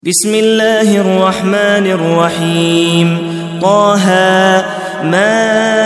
بسم الله الرحمن الرحيم طه ما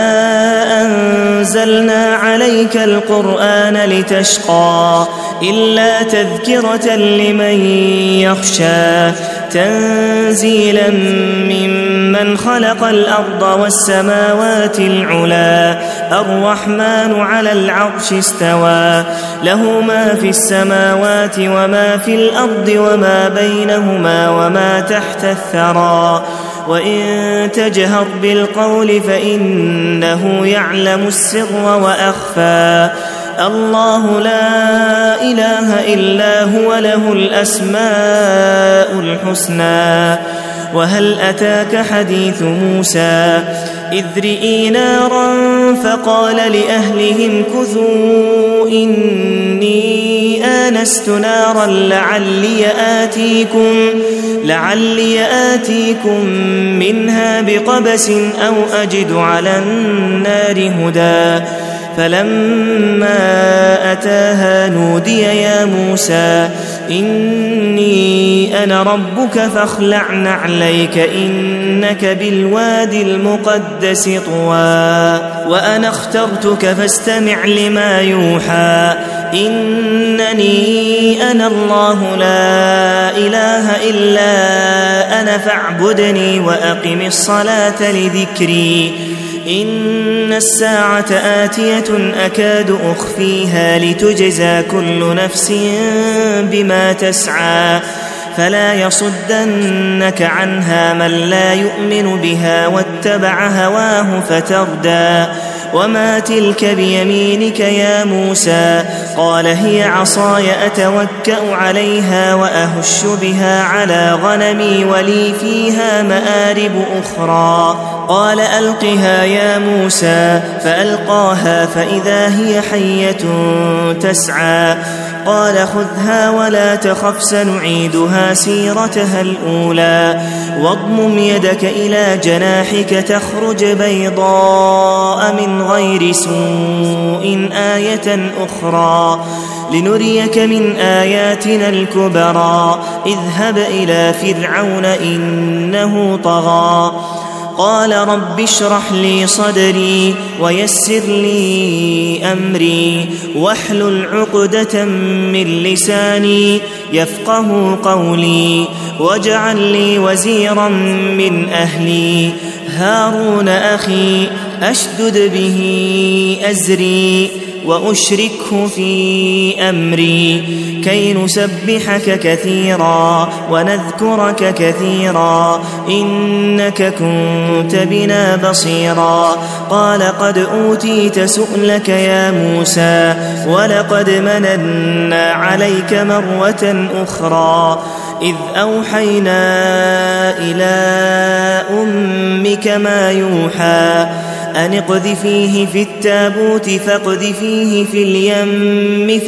أنزلنا عليك القرآن لتشقى إلا تذكرة لمن يخشى تنزيلا ممن خلق الأرض والسماوات العلا الرحمن على العرش استوى له ما في السماوات وما في الأرض وما بينهما وما تحت الثرى وإن تجهر بالقول فإنه يعلم السر وأخفى الله لا إله إلا هو له الأسماء الحسنى وهل أتاك حديث موسى إذ رئي نارا فقال لأهلهم كثوا إني آنست نارا لعلي آتيكم منها بقبس أو أجد على النار هدى فلما أتاها نودي يا موسى إني أنا ربك فاخلع نعليك إنك بالوادي المقدس طوى وأنا اخترتك فاستمع لما يوحى إنني أنا الله لا إله إلا أنا فاعبدني وأقم الصلاة لذكري إن الساعة آتية أكاد أخفيها لتجزى كل نفس بما تسعى فلا يصدنك عنها من لا يؤمن بها واتبع هواه فتردى وما تلك بيمينك يا موسى قال هي عصاي أتوكأ عليها وأهش بها على غنمي ولي فيها مآرب أخرى قال ألقها يا موسى فألقاها فإذا هي حية تسعى قال خذها ولا تخف سنعيدها سيرتها الأولى واضمم يدك إلى جناحك تخرج بيضاء من غير سوء آية أخرى لنريك من آياتنا الكبرى اذهب إلى فرعون إنه طغى قال رب اشرح لي صدري ويسر لي أمري واحلل عقدة من لساني يفقه قولي واجعل لي وزيرا من أهلي هارون أخي أشدد به أزري وأشركه في أمري كي نسبحك كثيرا ونذكرك كثيرا إنك كنت بنا بصيرا قال قد أوتيت سؤلك يا موسى ولقد مننا عليك مرة أخرى إذ أوحينا إلى أمك ما يوحى أن اقذفيه في التابوت فاقذفيه في اليم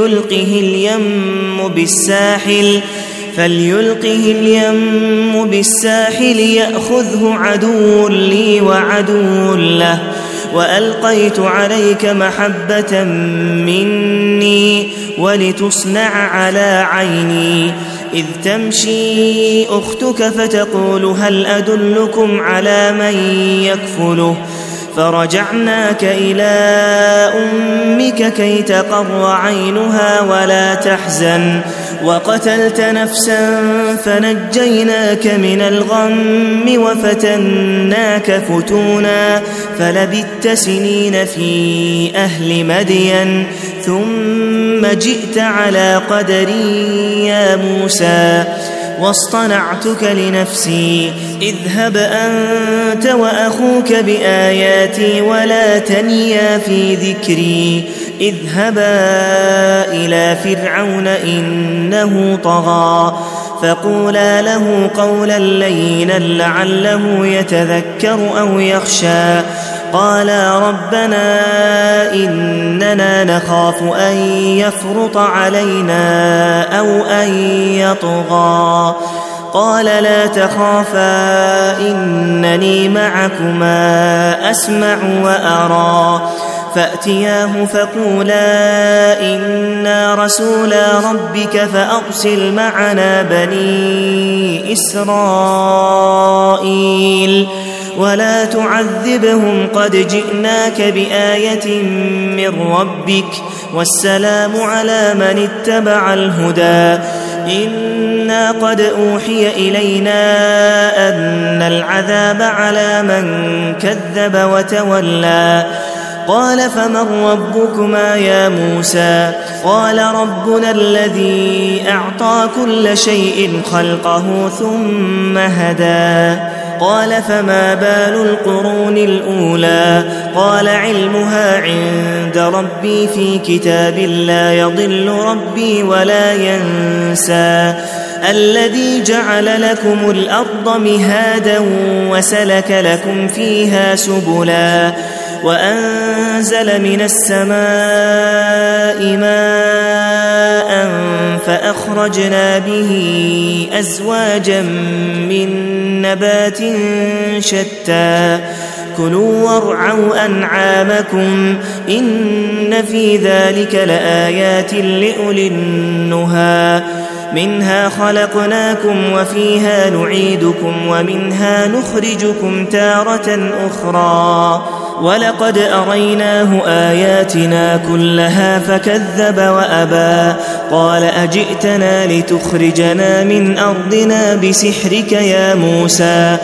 فليلقه اليم بالساحل يأخذه عدو لي وعدو له وألقيت عليك محبة مني ولتصنع على عيني إذ تمشي أختك فتقول هل أدلكم على من يكفله فرجعناك إلى أمك كي تقر عينها ولا تحزن وقتلت نفسا فنجيناك من الغم وفتناك فتونا فلبثت سنين في أهل مدين ثم جئت على قدري يا موسى واصطنعتك لنفسي اذهب أنت وأخوك بآياتي ولا تنيا في ذكري اذهبا إلى فرعون إنه طغى فقولا له قولا لينا لعله يتذكر أو يخشى قالا ربنا إننا نخاف أن يفرط علينا أو أن يطغى قال لا تخافا إنني معكما أسمع وأرى فأتياه فقولا إنا رسولا ربك فأرسل معنا بني إسرائيل ولا تعذبهم قد جئناك بآية من ربك والسلام على من اتبع الهدى إنا قد أوحي إلينا أن العذاب على من كذب وتولى قال فمن ربكما يا موسى قال ربنا الذي أعطى كل شيء خلقه ثم هدى قال فما بال القرون الأولى قال علمها عند ربي في كتاب لا يضل ربي ولا ينسى الذي جعل لكم الأرض مهادا وسلك لكم فيها سبلا وأنزل من السماء ماء فأخرجنا به أزواجا من نبات شتى كلوا وارعوا أنعامكم إن في ذلك لآيات لأولي النهى منها خلقناكم وفيها نعيدكم ومنها نخرجكم تارة أخرى ولقد أريناه آياتنا كلها فكذب وأبى قال أجئتنا لتخرجنا من أرضنا بسحرك يا موسى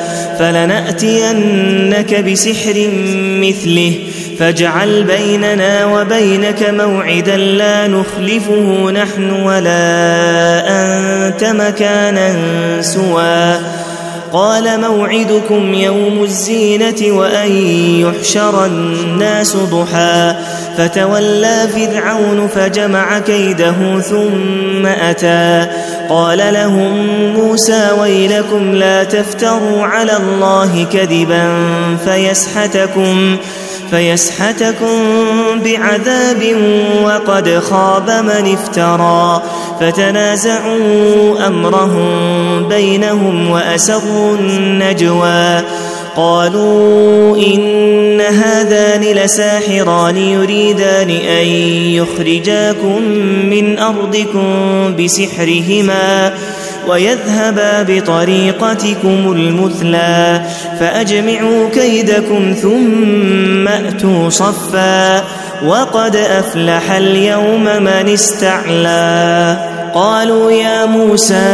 فلنأتينك بسحر مثله فاجعل بيننا وبينك موعدا لا نخلفه نحن ولا أنت مكانا سوى قال موعدكم يوم الزينة وأن يحشر الناس ضحى فتولى فرعون فجمع كيده ثم أتى قال لهم موسى ويلكم لا تفتروا على الله كذبا فيسحتكم بعذاب وقد خاب من افترى فتنازعوا أمرهم بينهم وأسروا النجوى قالوا إن هذان لساحران يريدان أن يخرجاكم من أرضكم بسحرهما ويذهبا بطريقتكم المثلى فأجمعوا كيدكم ثم أتوا صفا وقد أفلح اليوم من استعلى قالوا يا موسى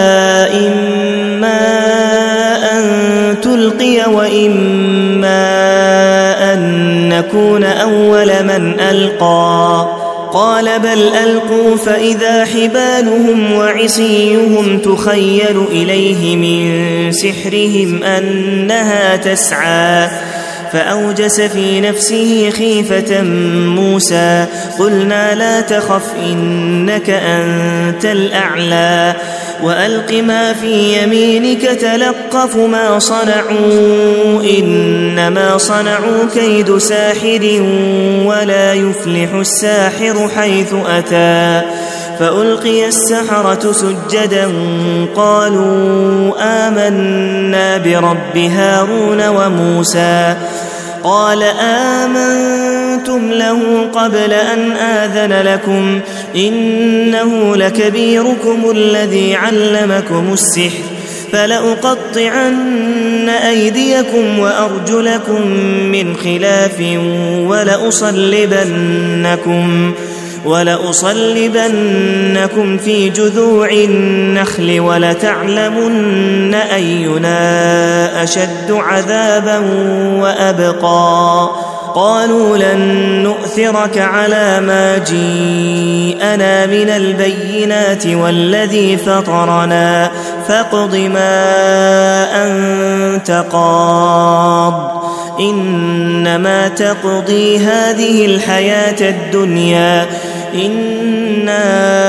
إما أن تلقي وإما أن نكون أول من ألقى قال بل ألقوا فإذا حبالهم وعصيهم تخيل إليه من سحرهم أنها تسعى فأوجس في نفسه خيفة موسى قلنا لا تخف إنك أنت الأعلى وألق ما في يمينك تلقف ما صنعوا إنما صنعوا كيد ساحر ولا يفلح الساحر حيث أتى فألقي السحرة سجدا قالوا آمنا برب هارون وموسى قال آمنتم له قبل أن آذن لكم إنه لكبيركم الذي علمكم السحر فلأقطعن أيديكم وأرجلكم من خلاف ولأصلبنكم في جذوع النخل ولتعلمن أينا أشد عذابا وأبقى قالوا لن نؤثرك على ما جيءنا من البينات والذي فطرنا فاقض ما أنت قاض إنما تقضي هذه الحياة الدنيا إنا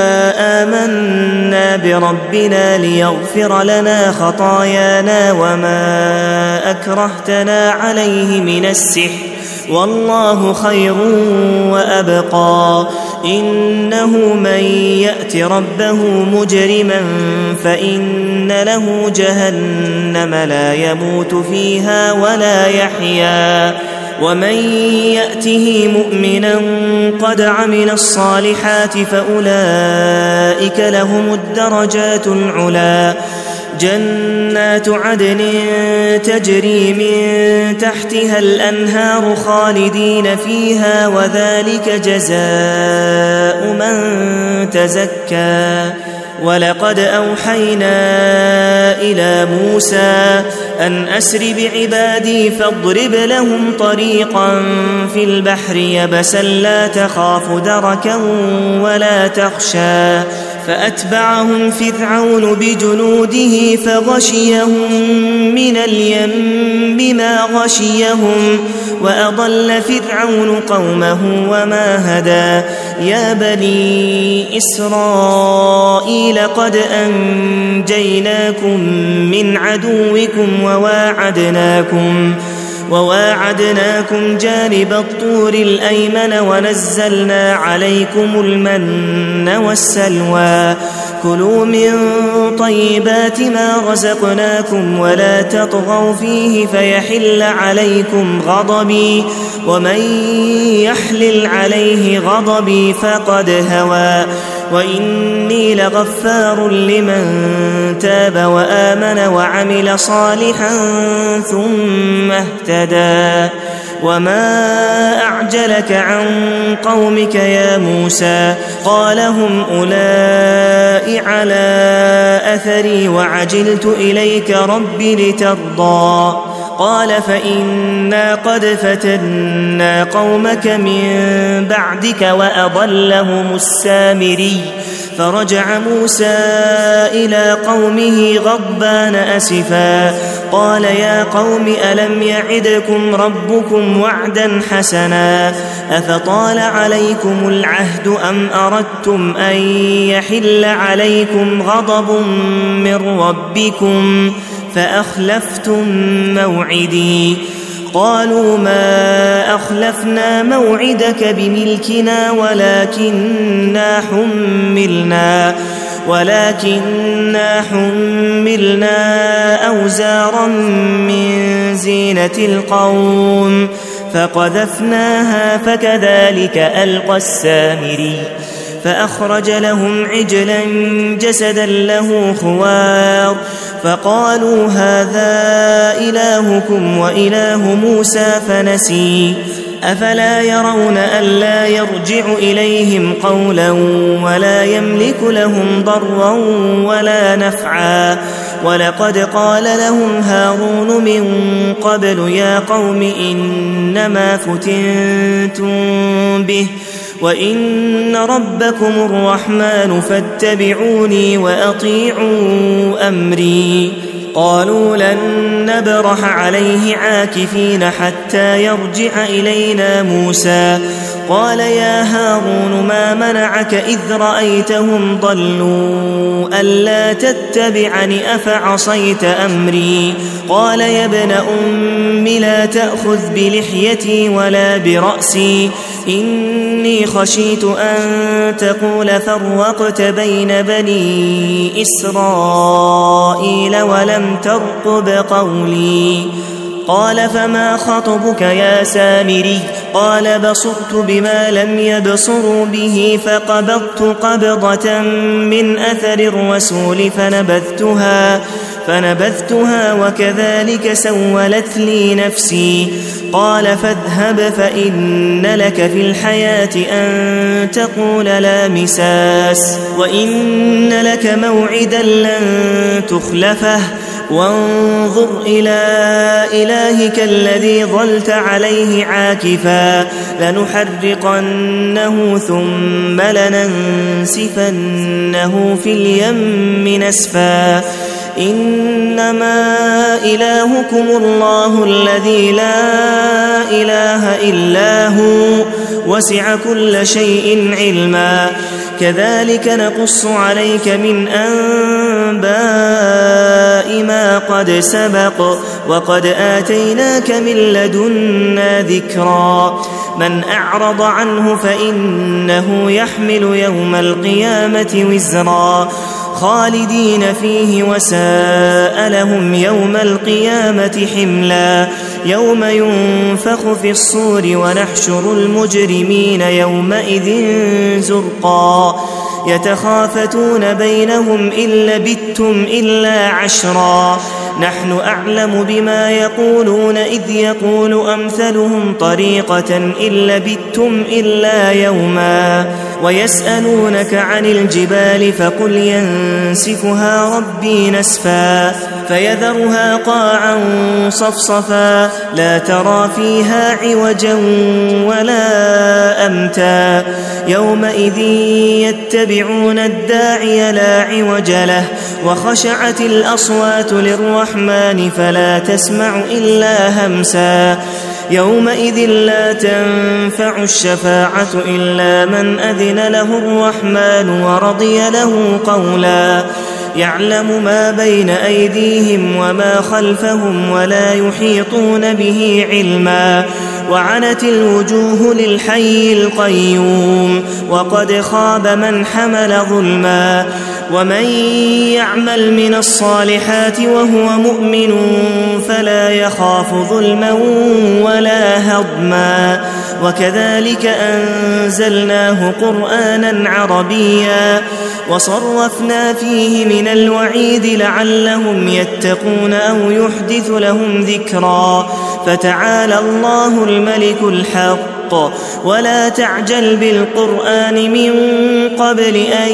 آمنا بربنا ليغفر لنا خطايانا وما أكرهتنا عليه من السحر والله خير وأبقى إنه من يأت ربه مجرما فإن له جهنم لا يموت فيها ولا يحيا ومن يأته مؤمنا قد عمل الصالحات فأولئك لهم الدرجات العلى جنات عدن تجري من تحتها الأنهار خالدين فيها وذلك جزاء من تزكى ولقد أوحينا إلى موسى أن أسر بعبادي فاضرب لهم طريقا في البحر يبسا لا تخاف دركا ولا تخشى فأتبعهم فرعون بجنوده فغشيهم من اليم ما غشيهم وأضل فرعون قومه وما هدى يا بني إسرائيل قد أنجيناكم من عدوكم وواعدناكم جانب الطور الأيمن ونزلنا عليكم المن والسلوى كلوا من طيبات ما رزقناكم ولا تطغوا فيه فيحل عليكم غضبي ومن يحلل عليه غضبي فقد هوى وإني لغفار لمن تاب وآمن وعمل صالحا ثم اهتدى وما أعجلك عن قومك يا موسى قال هم أولئك على أثري وعجلت إليك رب لترضى قال فإنا قد فتنا قومك من بعدك وأضلهم السامري فرجع موسى إلى قومه غضبان أسفا قال يا قوم ألم يعدكم ربكم وعدا حسنا أفطال عليكم العهد أم أردتم أن يحل عليكم غضب من ربكم فأخلفتم موعدي قالوا ما أخلفنا موعدك بملكنا ولكننا حملنا أوزارا من زينة القوم فقذفناها فكذلك ألقى السامري فأخرج لهم عجلا جسدا له خوار فقالوا هذا إلهكم وإله موسى فنسي أفلا يرون ألا يرجع إليهم قولا ولا يملك لهم ضرا ولا نفعا ولقد قال لهم هارون من قبل يا قوم إنما فتنتم به وإن ربكم الرحمن فاتبعوني وأطيعوا أمري قالوا لن نبرح عليه عاكفين حتى يرجع إلينا موسى قال يا هارون ما منعك إذ رأيتهم ضلوا ألا تتبعني أفعصيت أمري قال يا ابن أم لا تأخذ بلحيتي ولا برأسي إني خشيت أن تقول فرقت بين بني إسرائيل ولم ترقب قولي قال فما خطبك يا سامري قال بصرت بما لم يبصروا به فقبضت قبضة من أثر الرسول فنبذتها وكذلك سولت لي نفسي قال فاذهب فإن لك في الحياة أن تقول لا مساس وإن لك موعدا لن تخلفه وانظر إلى إلهك الذي ظلت عليه عاكفا لنحرقنه ثم لننسفنه في اليم نسفا إنما إلهكم الله الذي لا إله إلا هو وسع كل شيء علما كذلك نقص عليك من أنباء ما قد سبق وقد آتيناك من لدنا ذكرا من أعرض عنه فإنه يحمل يوم القيامة وزرا خالدين فيه وساء لهم يوم القيامة حملا يوم ينفخ في الصور ونحشر المجرمين يومئذ زرقا يتخافتون بينهم إن لبثتم إلا عشرا نحن أعلم بما يقولون إذ يقول أمثلهم طريقة إن لبثتم إلا يوما ويسألونك عن الجبال فقل ينسفها ربي نسفا فيذرها قاعا صفصفا لا ترى فيها عوجا ولا أمتا يومئذ يتبعون الداعي لا عوج له وخشعت الأصوات للرحمن فلا تسمع إلا همسا يومئذ لا تنفع الشفاعة إلا من أذن له الرحمن ورضي له قولا يعلم ما بين أيديهم وما خلفهم ولا يحيطون به علما وعنت الوجوه للحي القيوم وقد خاب من حمل ظلما ومن يعمل من الصالحات وهو مؤمن فلا يخاف ظلما ولا هضما وكذلك أنزلناه قرآنا عربيا وصرفنا فيه من الوعيد لعلهم يتقون أو يحدث لهم ذكرا فتعالى الله الملك الحق ولا تعجل بالقرآن من قبل أن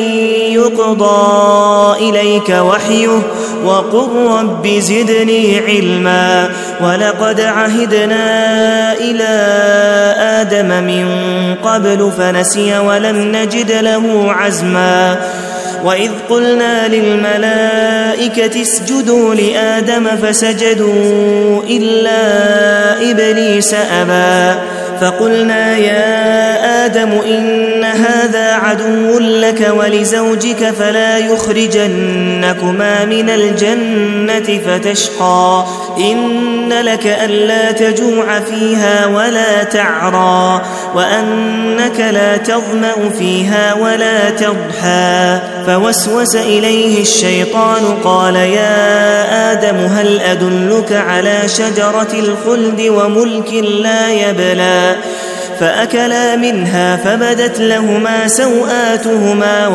يقضى إليك وحيه وقل رب زدني علما ولقد عهدنا إلى آدم من قبل فنسي ولم نجد له عزما وإذ قلنا للملائكة اسجدوا لآدم فسجدوا إلا إبليس أبى فقلنا يا آدم إن هذا عدو لك ولزوجك فلا يخرجنكما من الجنة فتشقى إن لك ألا تجوع فيها ولا تعرى وأنك لا تظمأ فيها ولا تضحى فوسوس إليه الشيطان قال يا آدم هل أدلك على شجرة الخلد وملك لا يبلى فأكلا منها فبدت لهما سوآتهما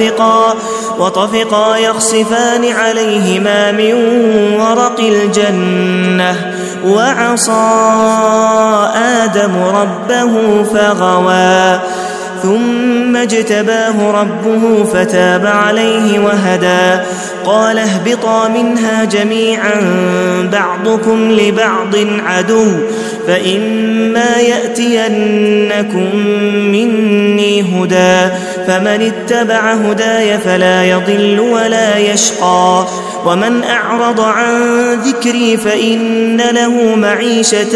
وطفقا يخصفان عليهما من ورق الجنة وعصى آدم ربه فغوى ثم اجتباه ربه فتاب عليه وهدى قال اهبطا منها جميعا بعضكم لبعض عدو فإما يأتينكم مني هدى فمن اتبع هداي فلا يضل ولا يشقى ومن أعرض عن ذكري فإن له معيشة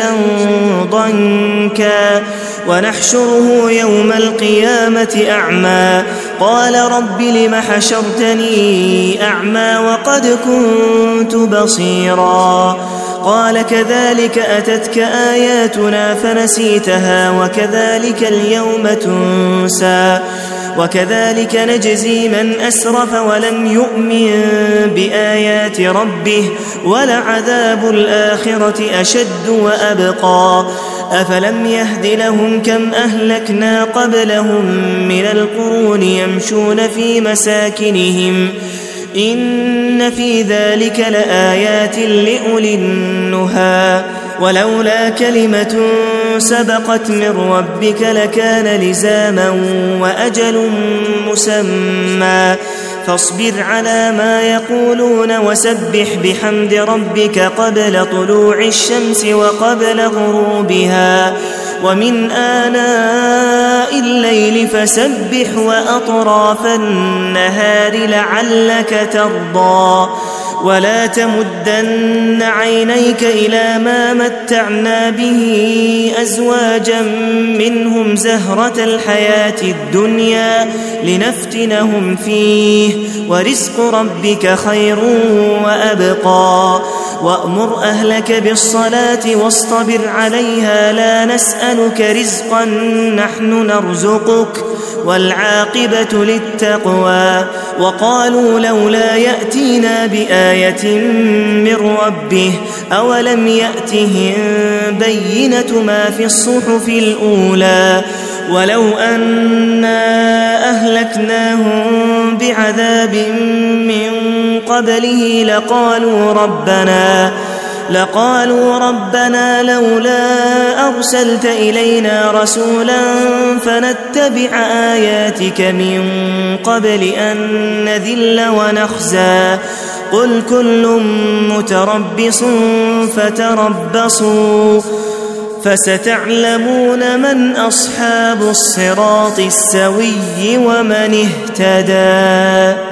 ضنكا ونحشره يوم القيامة أعمى قال رب لم حشرتني أعمى وقد كنت بصيرا قال كذلك أتتك آياتنا فنسيتها وكذلك اليوم تنسى وكذلك نجزي من أسرف ولم يؤمن بآيات ربه ولعذاب الآخرة أشد وأبقى أفلم يهد لهم كم أهلكنا قبلهم من القرون يمشون في مساكنهم إن في ذلك لآيات لأولي النهى ولولا كلمة سبقت من ربك لكان لزاما وأجل مسمى فاصبر على ما يقولون وسبح بحمد ربك قبل طلوع الشمس وقبل غروبها ومن آناء الليل فسبح وأطراف النهار لعلك ترضى ولا تمدن عينيك إلى ما متعنا به أزواجا منهم زهرة الحياة الدنيا لنفتنهم فيه ورزق ربك خير وأبقى وأمر أهلك بالصلاة واصطبر عليها لا نسألك رزقا نحن نرزقك والعاقبة للتقوى وقالوا لولا يأتينا بآية من ربه أولم يأتهم بينة ما في الصحف الأولى ولو أنا أهلكناهم بعذاب من قبله لقالوا ربنا لولا أرسلت إلينا رسولا فنتبع آياتك من قبل أن نذل ونخزى قل كل متربص فتربصوا فستعلمون من أصحاب الصراط السوي ومن اهتدى.